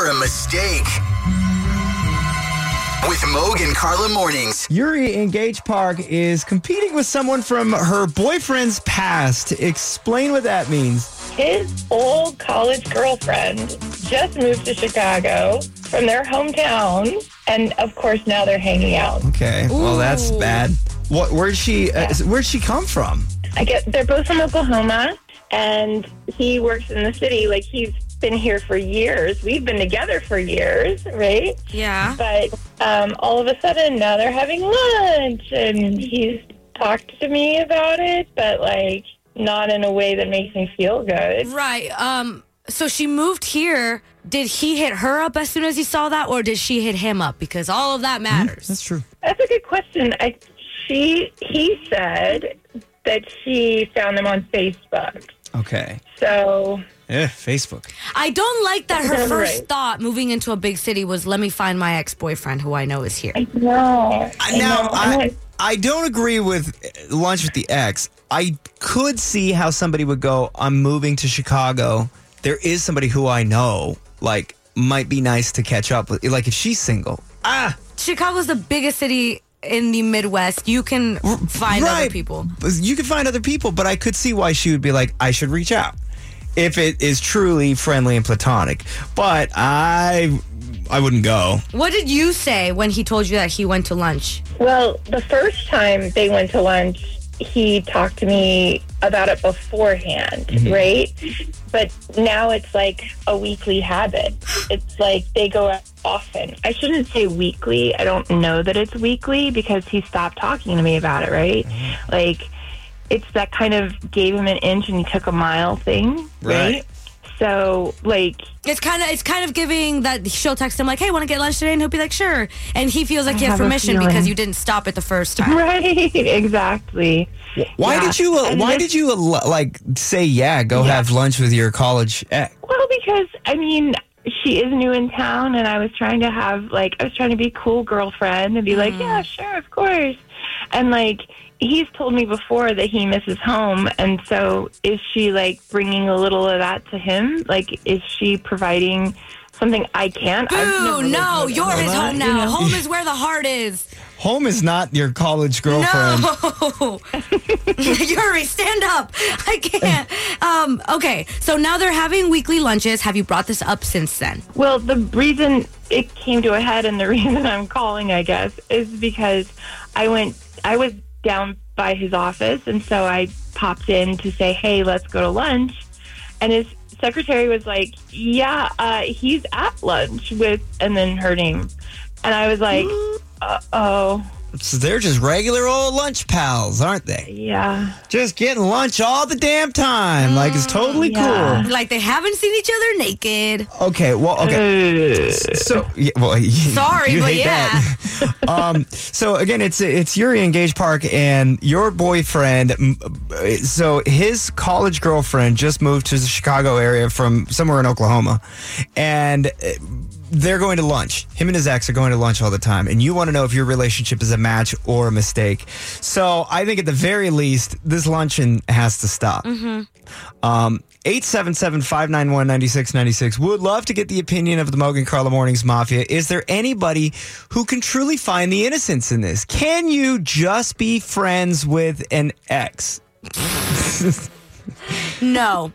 or a mistake? With Moog and Carla Mornings. Yuri in Gage Park is competing with someone from her boyfriend's past. Explain what that means. His old college girlfriend just moved to Chicago from their hometown, and of course now they're hanging out. Okay, well that's bad. Where'd she come from? They're both from Oklahoma, and he works in the city. Like, he's been here for years. We've been together for years, right? Yeah. But all of a sudden now they're having lunch, and he's talked to me about it, but like not in a way that makes me feel good. Right. So she moved here. Did he hit her up as soon as he saw that, or did she hit him up? Because all of that matters. That's true. That's a good question. He said that she found them on Facebook. Okay. So... Facebook. I don't like that her first Right. thought moving into a big city was, let me find my ex-boyfriend who I know is here. No. I don't agree with lunch with the ex. I could see how somebody would go, I'm moving to Chicago. There is somebody who I know, like, might be nice to catch up with. Like, if she's single. Chicago's the biggest city in the Midwest. You can find other people. You can find other people, but I could see why she would be like, I should reach out. If it is truly friendly and platonic. But I wouldn't go. What did you say when he told you that he went to lunch? Well, the first time they went to lunch, he talked to me about it beforehand, right? But now it's like a weekly habit. It's like they go out often. I shouldn't say weekly. I don't know that it's weekly because he stopped talking to me about it, right? Like, it's that kind of gave him an inch and he took a mile thing, right? So, like... It's kind of giving that she'll text him like, hey, want to get lunch today? And he'll be like, sure. And he feels like he has permission because you didn't stop it the first time. Right, exactly. Why did you say, go have lunch with your college ex? Well, because, I mean... She is new in town, and I was trying to be a cool girlfriend and be like, yeah, sure, of course. And, like, he's told me before that he misses home, and so is she, like, bringing a little of that to him? Like, is she providing something I can't? Boo, no, you're his home now. You know? Home is where the heart is. Home is not your college girlfriend. No. Yuri, stand up. I can't. Okay, so now they're having weekly lunches. Have you brought this up since then? Well, the reason it came to a head and the reason I'm calling, I guess, is because I was down by his office, and so I popped in to say, hey, let's go to lunch. And his secretary was like, yeah, he's at lunch with, and then her name. And I was like, uh-oh. So they're just regular old lunch pals, aren't they? Yeah. Just getting lunch all the damn time. Like, it's totally cool. Like they haven't seen each other naked. Okay, well, okay. So, sorry, you but hate that. So, again, it's Yuri in Gage Park, and your boyfriend, so his college girlfriend just moved to the Chicago area from somewhere in Oklahoma, and... they're going to lunch. Him and his ex are going to lunch all the time. And you want to know if your relationship is a match or a mistake. So I think at the very least, this luncheon has to stop. 877-591-9696. Would love to get the opinion of the Moog and Carla Mornings Mafia. Is there anybody who can truly find the innocence in this? Can you just be friends with an ex? No.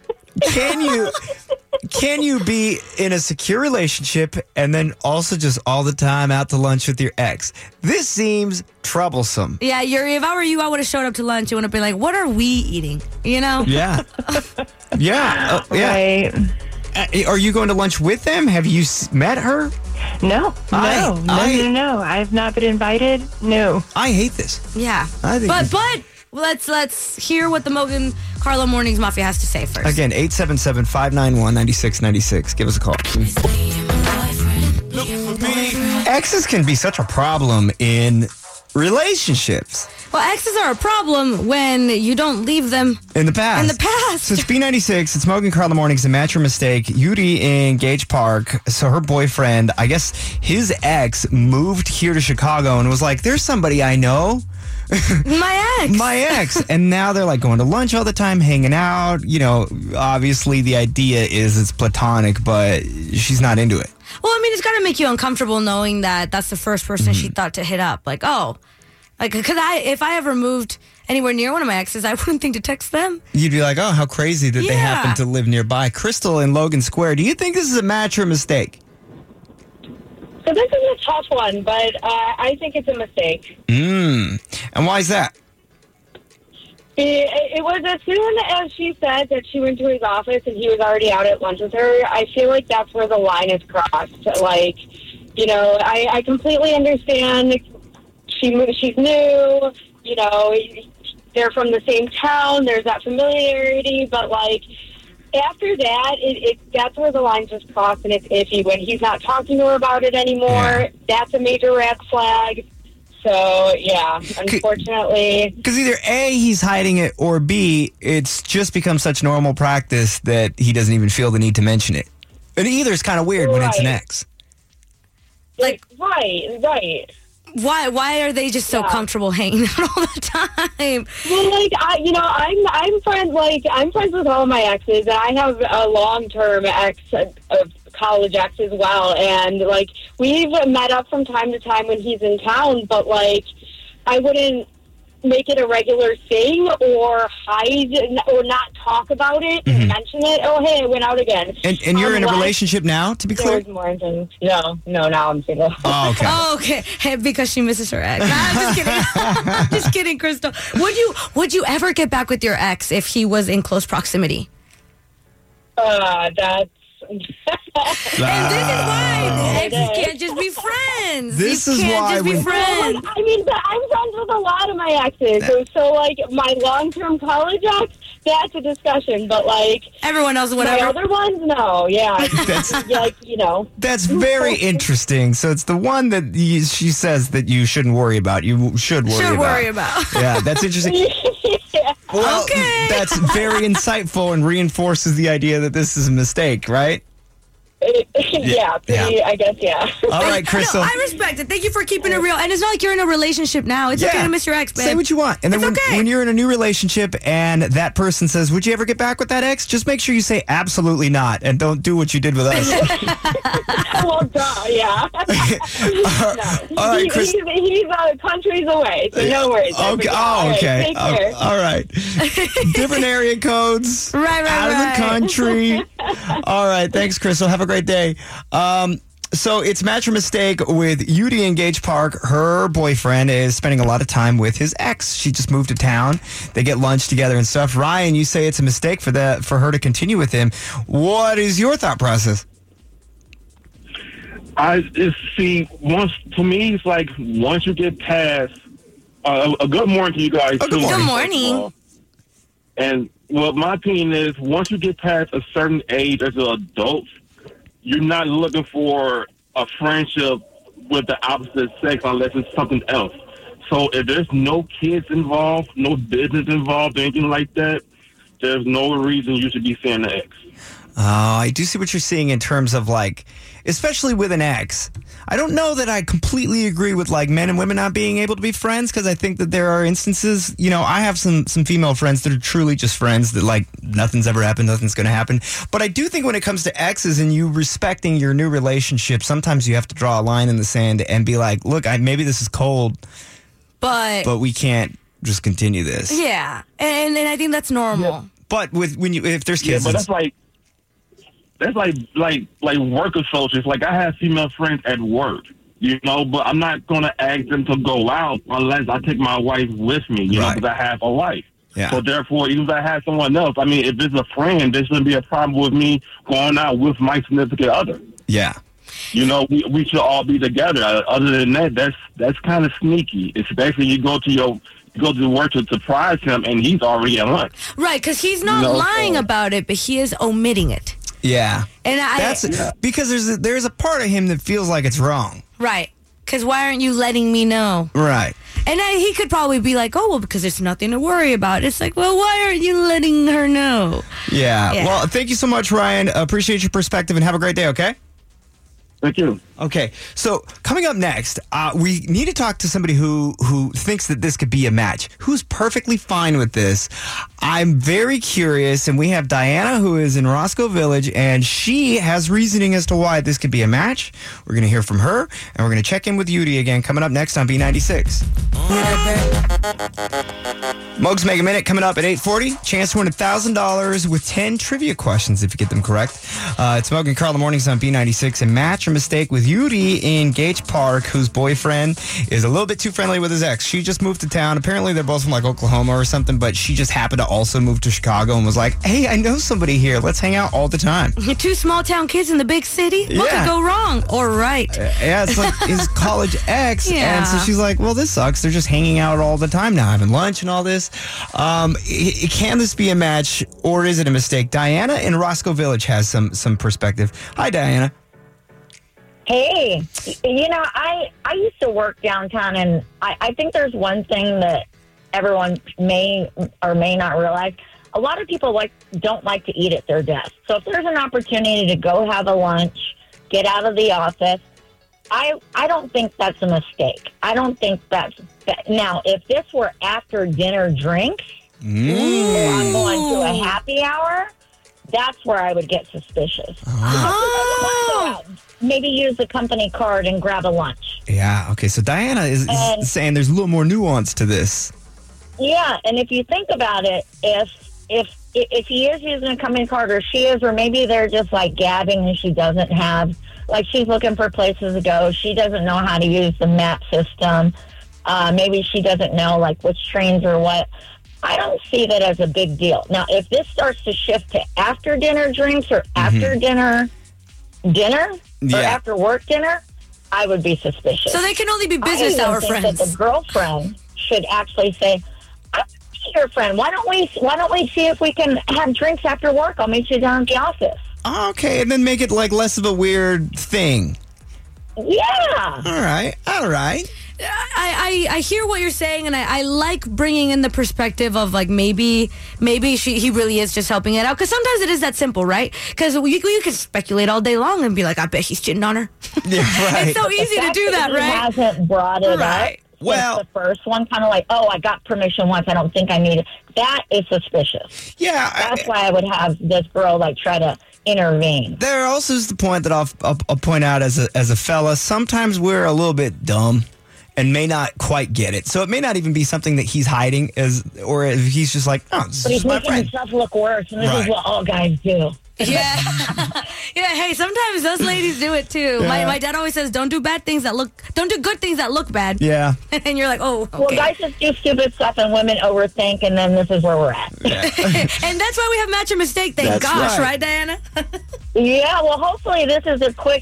Can you be in a secure relationship and then also just all the time out to lunch with your ex? This seems troublesome. Yeah, Yuri, if I were you, I would have showed up to lunch. I would have been like, what are we eating? You know? Yeah. Yeah. Right. Are you going to lunch with them? Have you met her? No. I have not been invited. No. I hate this. Yeah. I think But let's hear what the Moog and Carla Mornings Mafia has to say first. Again, 877-591-9696. Give us a call. Exes can be such a problem in relationships. Well, exes are a problem when you don't leave them in the past. So it's B96. It's Moog and Carla Mornings. A match or mistake. Yuri in Gage Park. So her boyfriend, I guess his ex, moved here to Chicago and was like, there's somebody I know. My ex. And now they're like going to lunch all the time, hanging out. You know, obviously the idea is it's platonic, but she's not into it. Well, I mean, it's got to make you uncomfortable knowing that that's the first person she thought to hit up. Like, oh, like, because if I ever moved anywhere near one of my exes, I wouldn't think to text them. You'd be like, oh, how crazy that they happen to live nearby. Crystal in Logan Square, do you think this is a match or a mistake? So this is a tough one, but I think it's a mistake. And why is that? It was as soon as she said that she went to his office and he was already out at lunch with her, I feel like that's where the line is crossed. Like, you know, I completely understand she's new, you know, they're from the same town, there's that familiarity, but like after that, that's where the lines just cross and it's iffy. When he's not talking to her about it anymore, that's a major red flag. So, yeah, unfortunately. Because either A, he's hiding it, or B, it's just become such normal practice that he doesn't even feel the need to mention it. And either is kind of weird when it's an ex. Like, right. Why are they just so comfortable hanging out all the time? Well, like I'm friends with all my exes, and I have a long-term ex of college ex as well, and like we've met up from time to time when he's in town, but like I wouldn't make it a regular thing or hide or not talk about it and mention it. Oh, hey, I went out again. And you're in a relationship now, to be clear? No, now I'm single. Oh, okay. Oh, okay. Hey, because she misses her ex. Nah, I'm just kidding. I'm just kidding, Crystal. Would you ever get back with your ex if he was in close proximity? That's... And this is why exes can't just be friends. This you is can't why just be we- friends. I mean, but I'm friends with a lot of my exes. So like, my long-term college ex, that's a discussion. But, like... Everyone else, My whatever. other ones, no. Yeah. Like, you know. That's very interesting. So it's the one that she says that you shouldn't worry about. You should worry about. Yeah, that's interesting. Yeah. Well, Okay. that's very insightful and reinforces the idea that this is a mistake, right? I guess, yeah. All right, Crystal. No, I respect it. Thank you for keeping it real. And it's not like you're in a relationship now. It's okay to miss your ex, babe. Say what you want. And then It's okay. when you're in a new relationship and that person says, would you ever get back with that ex? Just make sure you say absolutely not and don't do what you did with us. Well, duh, yeah. All right, Chris. He's countries away, so no worries. Okay. All right, Okay. take care. All right. Different area codes. Right, Out of the country. All right. Thanks, Crystal. Have a great day. So it's match or mistake with Yudi in Gage Park. Her boyfriend is spending a lot of time with his ex. She just moved to town. They get lunch together and stuff. Ryan, you say it's a mistake for her to continue with him. What is your thought process? To me, it's like once you get past a good morning to you guys. Oh, good morning. Good morning. And well, my opinion is once you get past a certain age as an adult, you're not looking for a friendship with the opposite sex unless it's something else. So if there's no kids involved, no business involved, anything like that, there's no reason you should be seeing the ex. I do see what you're seeing in terms of like, especially with an ex. I don't know that I completely agree with like men and women not being able to be friends because I think that there are instances, you know, I have some female friends that are truly just friends that like nothing's ever happened, nothing's going to happen. But I do think when it comes to exes and you respecting your new relationship, sometimes you have to draw a line in the sand and be like, look, maybe this is cold, but we can't just continue this. Yeah, and I think that's normal. Yeah. But if there's kids, but that's like work associates. Like I have female friends at work, you know, but I'm not going to ask them to go out unless I take my wife with me, you know, because I have a wife. Yeah. So therefore, even if I have someone else, I mean, if it's a friend, there shouldn't be a problem with me going out with my significant other. Yeah. You know, we should all be together. Other than that, that's kind of sneaky. Especially you go to work to surprise him, and he's already at lunch. Right, because he's not lying about it, but he is omitting it. Yeah. And because there's a part of him that feels like it's wrong. Right. Because why aren't you letting me know? Right. And he could probably be like, oh, well, because there's nothing to worry about. It's like, well, why aren't you letting her know? Yeah. Well, thank you so much, Ryan. Appreciate your perspective and have a great day, okay? Thank you. Okay, so coming up next, we need to talk to somebody who thinks that this could be a match, who's perfectly fine with this. I'm very curious, and we have Diana, who is in Roscoe Village, and she has reasoning as to why this could be a match. We're going to hear from her, and we're going to check in with Yudi again coming up next on B96. Mogs Mega Minute coming up at 8:40. Chance to win $1,000 with 10 trivia questions if you get them correct. It's Mogan Carl in the mornings on B96. And match or mistake with Yudi in Gage Park, whose boyfriend is a little bit too friendly with his ex. She just moved to town. Apparently they're both from like Oklahoma or something, but she just happened to also move to Chicago and was like, hey, I know somebody here. Let's hang out all the time. You're two small town kids in the big city? What Yeah. could go wrong? Or right? Yeah, it's like his college ex. Yeah. And so she's like, well, this sucks. They're just hanging out all the time now, having lunch and all this. Can this be a match or is it a mistake? Diana in Roscoe Village has some perspective. Hi, Diana. Hey, I used to work downtown, and I think there's one thing that everyone may or may not realize. A lot of people don't like to eat at their desk. So if there's an opportunity to go have a lunch, get out of the office, I don't think that's a mistake. I don't think that's... Now, if this were after dinner drinks, or I'm going to a happy hour, that's where I would get suspicious. Maybe use the company card and grab a lunch. Yeah, okay. So Diana is saying there's a little more nuance to this. Yeah, and if you think about it, if he is using a company card or she is, or maybe they're just like gabbing and she doesn't have, like she's looking for places to go. She doesn't know how to use the map system. Maybe she doesn't know like which trains or what. I don't see that as a big deal. Now, if this starts to shift to after dinner drinks or after dinner or after work dinner, I would be suspicious. So they can only be business hour think friends. That the girlfriend should actually say, "I'm your friend. Why don't we see if we can have drinks after work? I'll meet you down at the office." Okay, and then make it like less of a weird thing. Yeah. All right. I hear what you're saying, and I like bringing in the perspective of like maybe he really is just helping it out, because sometimes it is that simple, right? Because you can speculate all day long and be like, I bet he's cheating on her. Yeah, right. It's so easy to do that, He right? hasn't brought it up. Well, the first one, kind of like, oh, I got permission once. I don't think I need it. That is suspicious. Yeah. That's why I would have this girl like try to intervene. There also is the point that I'll point out as a fella. Sometimes we're a little bit dumb and may not quite get it. So it may not even be something that he's hiding, or if he's just like, oh, this But is he's my making friend. himself look worse, and this Right. is what all guys do. Yeah. Yeah, hey, sometimes those ladies do it too. Yeah. My dad always says, don't do good things that look bad. Yeah. And you're like, oh, okay. Well, guys just do stupid stuff, and women overthink, and then this is where we're at. And that's why we have match or mistake, thank That's gosh, right. right, Diana? Yeah, well, hopefully this is a quick,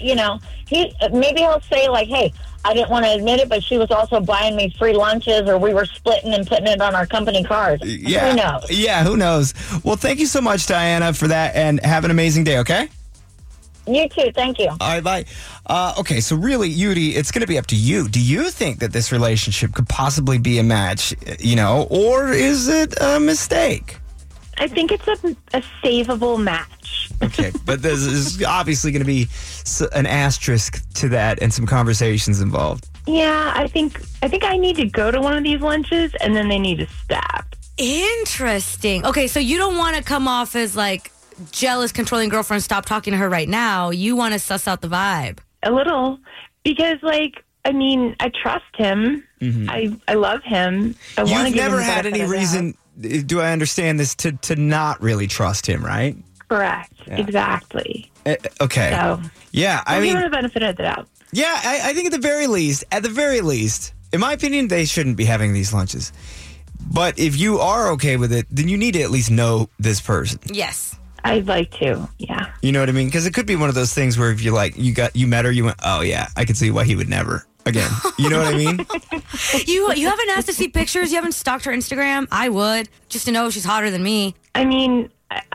maybe he'll say, like, hey, I didn't want to admit it, but she was also buying me free lunches, or we were splitting and putting it on our company card. Yeah. Who knows? Yeah, who knows? Well, thank you so much, Diana, for that, and have an amazing day, okay? You too. Thank you. All right, bye. Okay, so really, Yudi, it's going to be up to you. Do you think that this relationship could possibly be a match, or is it a mistake? I think it's a savable match. Okay, but there's obviously going to be an asterisk to that and some conversations involved. Yeah, I think I need to go to one of these lunches, and then they need to stop. Interesting. Okay, so you don't want to come off as like jealous, controlling girlfriend. Stop talking to her right now. You want to suss out the vibe. A little, because I trust him. Mm-hmm. I love him. I want to You've give him never the had benefit any of the reason, do I understand this, to not really trust him, right? doubt. Correct. Yeah. Exactly. Okay. So, Yeah, I I'll give mean, him the benefit of the doubt. yeah, I think at the very least, in my opinion, they shouldn't be having these lunches. But if you are okay with it, then you need to at least know this person. Yes. I'd like to. Yeah. You know what I mean? Because it could be one of those things where if you met her, you went, oh yeah, I can see why he would never again. You know what I mean? You haven't asked to see pictures? You haven't stalked her Instagram? I would, just to know if she's hotter than me. I mean,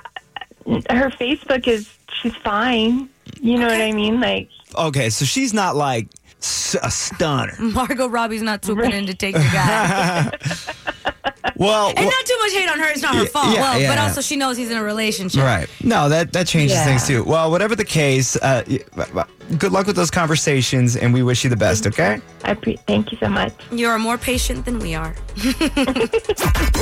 her Facebook she's fine. You know what I mean? Like, Okay, so she's not like a stunner. Margot Robbie's not swooping in to take your guy. Well, And not too much hate on her. It's not her fault. yeah, But yeah. also she knows he's in a relationship. right. No, that changes Yeah. things too. Well, whatever the case, good luck with those conversations, and we wish you the best, okay? Thank you so much. You're more patient than we are.